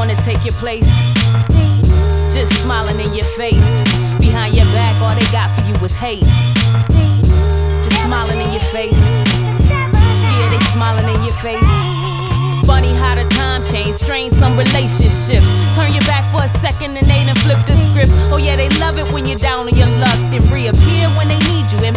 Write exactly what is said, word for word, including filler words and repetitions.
wanna take your place, just smiling in your face. Behind your back, all they got for you is hate. Just smiling in your face. Yeah, they smiling in your face. Funny how the time changed, strain some relationships. Turn your back for a second and they done flip the script. Oh yeah, they love it when you're down on your luck, then reappear when they need you.